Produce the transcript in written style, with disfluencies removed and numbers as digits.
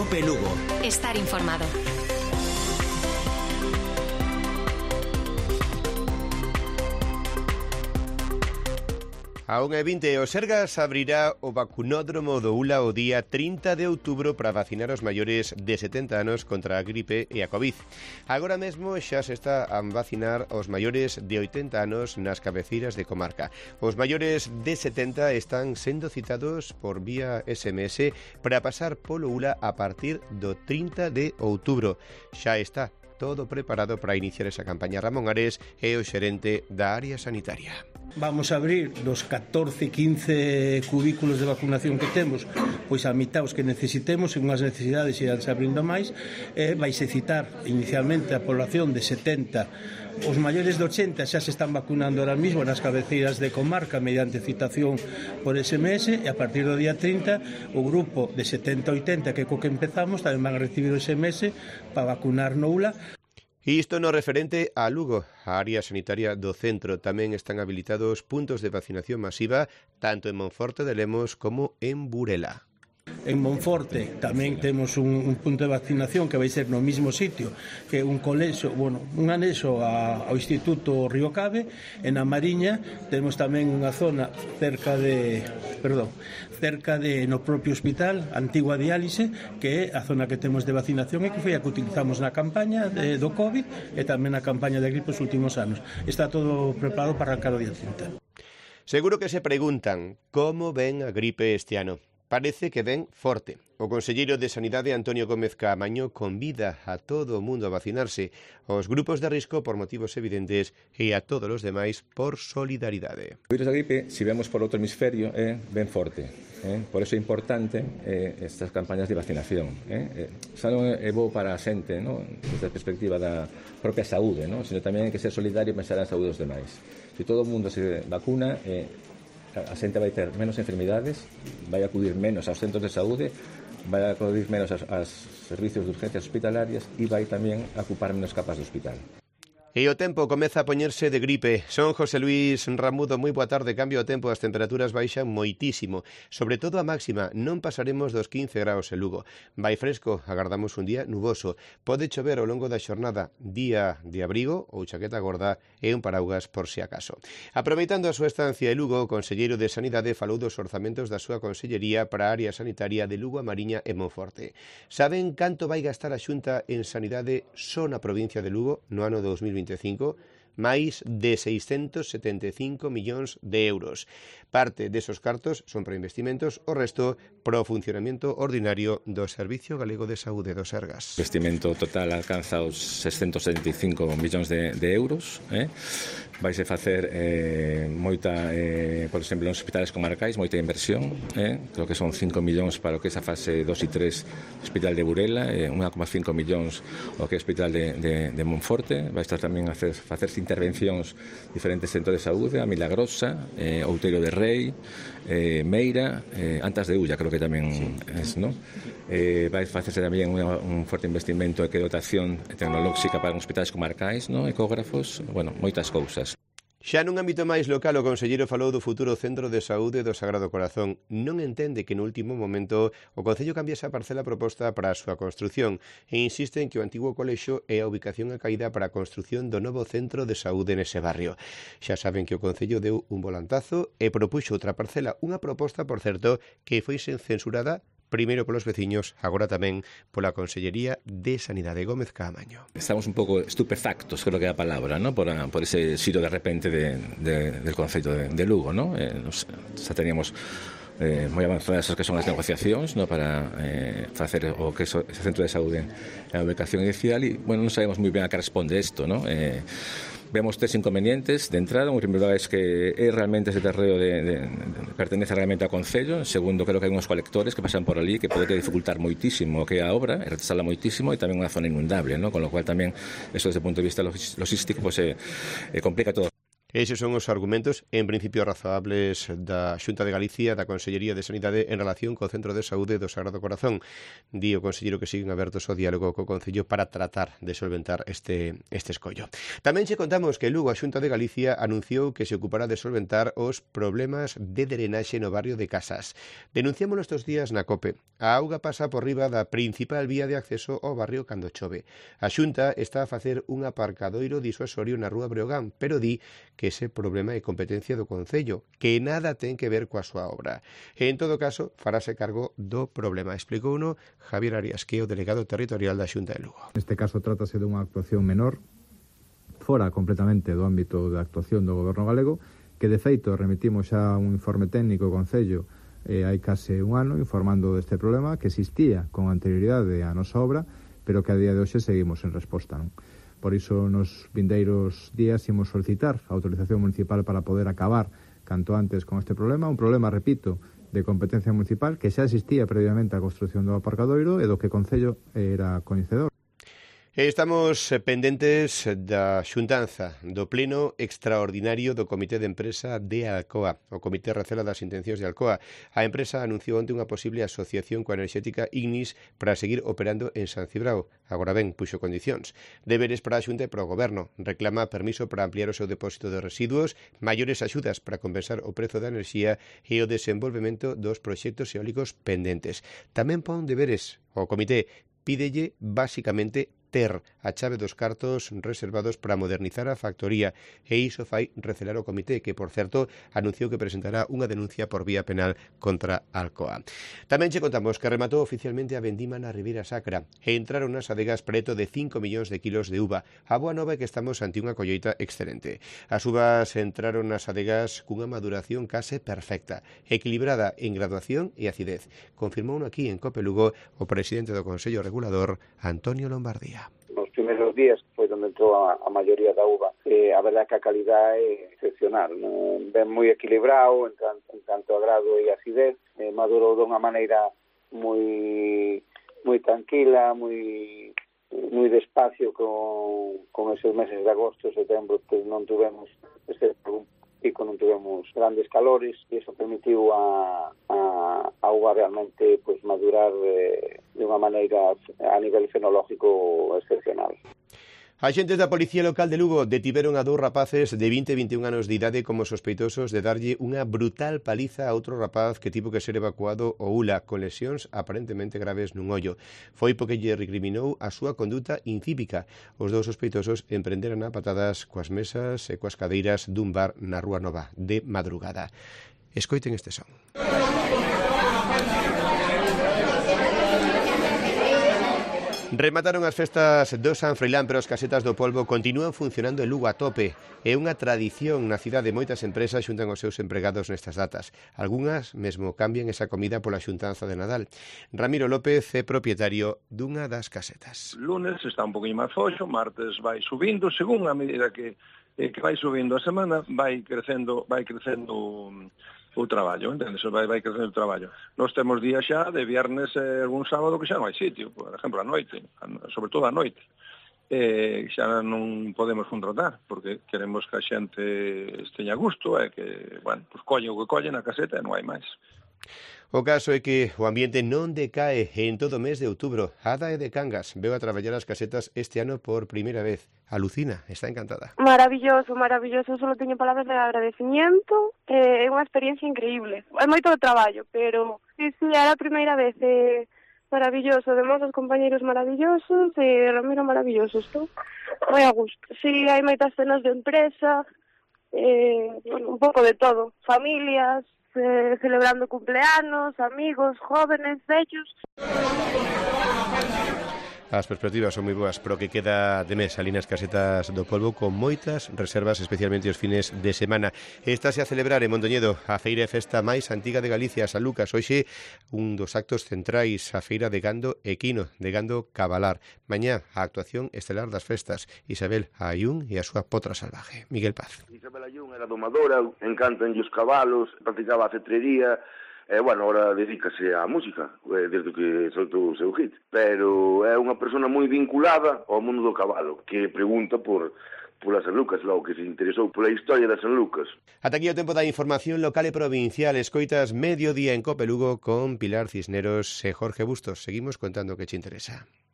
Grupo Lugo. Estar informado. A 1:20, o Sergas abrirá o vacunódromo do ULA o día 30 de outubro para vacinar os maiores de 70 anos contra a gripe e a COVID. Agora mesmo xa se está a vacinar os maiores de 80 anos nas cabeceiras de comarca. Os maiores de 70 están sendo citados por vía SMS para pasar polo ULA a partir do 30 de outubro. Xa está todo preparado para iniciar esa campaña. Ramón Ares é o xerente da área sanitaria. Vamos a abrir dos 14-15 cubículos de vacunación que temos, pois a mitad os que necesitemos, en unhas necesidades iránse abrindo máis, vaise citar inicialmente a población de 70. Os maiores de 80 xa se están vacunando ahora mismo nas cabeceiras de comarca mediante citación por SMS, e a partir do día 30 o grupo de 70-80 que co que empezamos tamén van a recibir o SMS para vacunar no ULA. E isto no referente a Lugo. A área sanitaria do centro tamén están habilitados puntos de vacinación masiva tanto en Monforte de Lemos como en Burela. En Monforte tamén temos un punto de vacinación que vai ser no mismo sitio que un colexo, un anexo ao Instituto Río Cabe. En a Mariña temos tamén unha zona cerca de no propio hospital, antigua diálise, que é a zona que temos de vacinación e que foi a que utilizamos na campaña do COVID e tamén na campaña de gripe os últimos anos. Está todo preparado para arrancar o día 30. Seguro que se preguntan como ven a gripe este ano. Parece que ven forte. O conselleiro de Sanidade, Antonio Gómez Caamaño, convida a todo o mundo a vacinarse, aos grupos de risco por motivos evidentes e a todos os demais por solidaridade. O virus da gripe, se vemos por outro hemisferio, ven forte. Por iso é importante estas campañas de vacinación. Xa non é bo para a xente, desde a perspectiva da propia saúde, sino tamén hai que ser solidario e pensar na saúde dos demais. Se todo o mundo se vacuna, a xente vai ter menos enfermidades, vai acudir menos aos centros de saúde, vai acudir menos aos servicios de urgencias hospitalarias e vai tamén ocupar menos capas do hospital. E o tempo comeza a poñerse de gripe. Son José Luis Ramudo, moi boa tarde. Cambio o tempo, as temperaturas baixan moitísimo. Sobre todo a máxima, non pasaremos dos 15 graus en Lugo. Vai fresco, agardamos un día nuboso. Pode chover ao longo da xornada, día de abrigo ou chaqueta gorda e un paraugas por si acaso. Aproveitando a súa estancia en Lugo, o conselleiro de Sanidade falou dos orzamentos da súa consellería para a área sanitaria de Lugo, a Mariña e Monforte. Saben canto vai gastar a Xunta en sanidade só na provincia de Lugo no ano 2025? Máis de 675 millóns de euros. Parte desos cartos son para investimentos, o resto para o funcionamento ordinario do Servicio Galego de Saúde do Sergas. O investimento total alcanza os 675 millóns de euros. Vaise facer moita, por exemplo, nos hospitales comarcais, moita inversión. Creo que son 5 millóns para o que é esa fase 2 e 3 do Hospital de Burela, 1,5 millóns o que é o Hospital de Monforte. Vai estar tamén a facerse intervencións diferentes centros de saúde, a Milagrosa, Outeiro de Rei, Meira, Antas de Ulla, creo que tamén vai facerse tamén un forte investimento e dotación tecnolóxica para os hospitais comarcais, ecógrafos, moitas cousas. Xa nun ámbito máis local, o conselleiro falou do futuro Centro de Saúde do Sagrado Corazón. Non entende que no último momento o Concello cambiase a parcela proposta para a súa construción e insiste en que o antigo colexio é a ubicación a caída para a construción do novo Centro de Saúde nese barrio. Xa saben que o Concello deu un volantazo e propuxo outra parcela, unha proposta, por certo, que foi censurada primeiro polos veciños, agora tamén pola Consellería de Sanidade. Gómez Caamaño. Estamos un pouco estupefactos, creo que é a palabra, por ese xiro de repente del Concello de Lugo, xa teníamos moi avanzadas as que son as negociacións para facer o que ese centro de saúde a ubicación inicial e, non sabemos moi ben a que responde isto, Vemos tres inconvenientes de entrada. O primeiro é que é realmente ese terreo pertenece realmente ao Concello. Segundo, creo que hai uns colectores que pasan por ali que podería dificultar moitísimo o que é a obra e retrasarla moitísimo, e tamén unha zona inundable, con lo cual tamén eso desde o punto de vista logístico complica todo. Eses son os argumentos, en principio razoables, da Xunta de Galicia, da Consellería de Sanidade en relación co Centro de Saúde do Sagrado Corazón. Di o conselleiro que siguen abertos ao diálogo co Concello para tratar de solventar este escollo. Tamén che contamos que Lugo, a Xunta de Galicia, anunciou que se ocupará de solventar os problemas de drenaxe no barrio de Casas. Denunciámoslo estes días na COPE. A auga pasa por riba da principal vía de acceso ao barrio cando chove. A Xunta está a facer un aparcadoiro disuasorio na Rúa Breogán, pero di que ese problema é competencia do Concello, que nada ten que ver coa súa obra. E, en todo caso, farase cargo do problema. Explicouno Javier Arias, que é o delegado territorial da Xunta de Lugo. Neste caso trátase dunha actuación menor, fora completamente do ámbito da actuación do Goberno galego, que de feito remitimos xa un informe técnico ao Concello hai case un ano informando deste problema que existía con anterioridade á nosa obra, pero que a día de hoxe seguimos en resposta, non? Por iso, nos vindeiros días imos solicitar a autorización municipal para poder acabar canto antes con este problema, un problema, repito, de competencia municipal que xa existía previamente á construción do aparcadoiro e do que o Concello era coñecedor. Estamos pendentes da xuntanza do pleno extraordinario do Comité de Empresa de Alcoa. O Comité recela das intencións de Alcoa. A empresa anunciou onte unha posible asociación coa enerxética Ignis para seguir operando en San Cibrao. Agora ben, puxo condicións. Deberes para a Xunta e para o Goberno. Reclama permiso para ampliar o seu depósito de residuos, maiores axudas para compensar o prezo da enerxía e o desenvolvemento dos proxectos eólicos pendentes. Tamén pon deberes ao Comité. Pídelle, basicamente, ter a chave dos cartos reservados para modernizar a factoría e iso fai recelar o comité que, por certo, anunciou que presentará unha denuncia por vía penal contra Alcoa. Tamén che contamos que rematou oficialmente a vendima na Ribeira Sacra e entraron nas adegas preto de 5 millóns de kilos de uva. A boa nova é que estamos ante unha colleita excelente. As uvas entraron nas adegas cunha maduración case perfecta, equilibrada en graduación e acidez. Confirmouno aquí en Cope Lugo o presidente do Consello Regulador, Antonio Lombardía. Nos primeiros días foi onde entrou a maioría da uva. A verdade é que a calidade é excepcional, ben moi equilibrado en tanto a grado e acidez, madurou de unha maneira moi tranquila, moi despacio con esos meses de agosto e setembro que non tuvemos pico, non tuvemos grandes calores e iso permitiu a uva realmente madurar de unha maneira a nivel fenológico excepcional. Axentes da Policía Local de Lugo detiveron a 2 rapaces de 20 e 21 anos de idade como sospeitosos de darlle unha brutal paliza a outro rapaz que tivo que ser evacuado ao ULA con lesións aparentemente graves nun ollo. Foi porque lle recriminou a súa conduta incívica. Os 2 sospeitosos emprenderan a patadas coas mesas e coas cadeiras dun bar na Rúa Nova de madrugada. Escoiten este son. Remataron as festas do San Froilán, pero as casetas do polvo continúan funcionando en Lugo a tope. É unha tradición na cidade, moitas empresas xuntan os seus empregados nestas datas. Algúnas mesmo cambian esa comida pola xuntanza de Nadal. Ramiro López é propietario dunha das casetas. Lunes está un poquinho máis foxo, martes vai subindo, según a medida que vai subindo a semana, vai crecendo o traballo, entendes? Vai crecendo o traballo. Nós temos días xa de viernes e algún sábado que xa non hai sitio, por exemplo, a noite, sobre todo a noite. Xa non podemos contratar, porque queremos que a xente esteña a gusto e que, collen o que collen na caseta e non hai máis. O caso é que o ambiente non decae en todo o mes de outubro. Ada é de Cangas veu a traballar as casetas este ano por primeira vez. Alucina, está encantada. Maravilloso, solo teño palabras de agradecimiento, é unha experiencia increíble. É moito traballo, pero sí, era a primeira vez, maravilloso, además os compañeros maravillosos, Ramiro maravilloso, estou moi a gusto. Sí, hai moitas cenas de empresa, un pouco de todo, familias, celebrando cumpleanos, amigos, jóvenes, vellos. As perspectivas son moi boas, pero que queda de mes ali nas casetas do polvo con moitas reservas, especialmente os fines de semana. Estáse a celebrar en Mondoñedo a feira e festa máis antiga de Galicia, San Lucas. Hoxe un dos actos centrais, a feira de gando equino, de gando cabalar. Mañá a actuación estelar das festas, Isabel Ayún e a súa potra salvaje. Miguel Paz. Isabel Ayún era domadora, encantanlle os cabalos, practicaba a cetrería. Ahora dedícase á música, desde que soltou o seu hit. Pero é unha persona moi vinculada ao mundo do cabalo, que pregunta por pola San Lucas, logo que se interesou pola historia da San Lucas. Ata aquí o tempo da información local e provincial. Escoitas Mediodía en Cope Lugo con Pilar Cisneros e Jorge Bustos. Seguimos contando que che interesa.